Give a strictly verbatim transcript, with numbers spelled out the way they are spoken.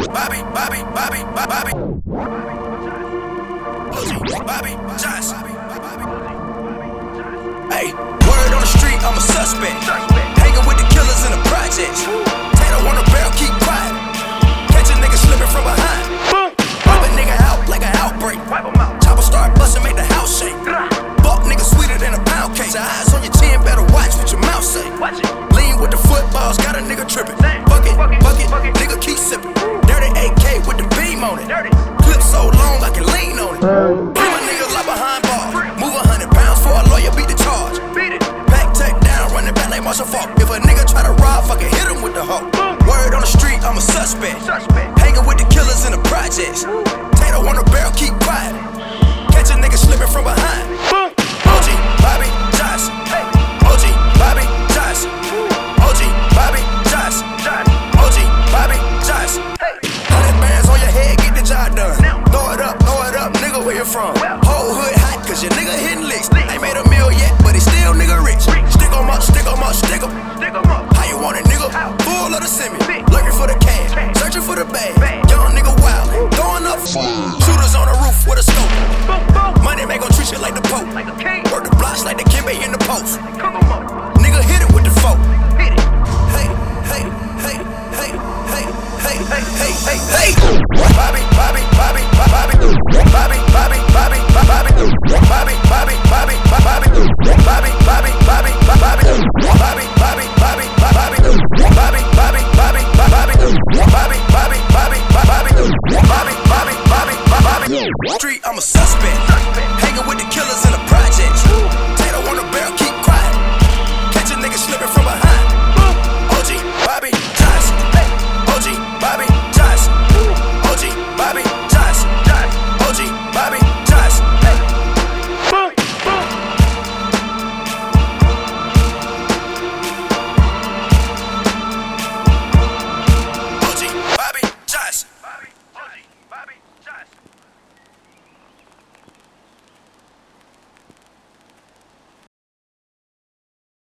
Bobby, Bobby, Bobby, Bobby. O G, Bobby, Johnson. Hey, word on the street, I'm a suspect. Hanging with the killers in the projects. Tato on the barrel, keep quiet. Catch a nigga slipping from behind. Wipe a nigga out like an outbreak. Chopper start bustin', make the house shake. Buck nigga sweeter than a pound cake. Your eyes on your chin, better watch what your mouth say. Lean with the footballs, got a nigga trippin'. Bucket, bucket, nigga keep sippin'. Dirty A K with the beam on it. Clip so long I can lean on it. Keep my niggas like behind bars. Move a hundred pounds for a lawyer, beat the charge. Back tech down, running back like Marshall Falk. If a nigga try to rob, fucking hit him with the hoe. Word on the street, I'm a suspect. Hanging with the killers in the projects. Tato on the barrel, keep quiet. Catch a nigga slipping from behind. O G, Bobby, Johnson. O G, Bobby, Johnson. O G, Bobby, Johnson. O G, Bobby, Johnson. Hundred bands on your head, get the job done. Throw it up, throw it up, nigga, where you from? Whole hood hot, cause your nigga hitting licks. Ain't made a meal yet, but he still nigga rich. Stick 'em up, stick 'em up, stick 'em. How you want it, nigga? Full of the semi. Lurking for the cash, searching for the bag. Young nigga wild, throwing up. Shooters on the roof with a scope. Money man gon' treat you like the Pope. Work the blocks like the Kimbe in the post. Nigga hit it with the folk. Hey, hey, hey, hey, hey, hey, hey, hey, hey, hey.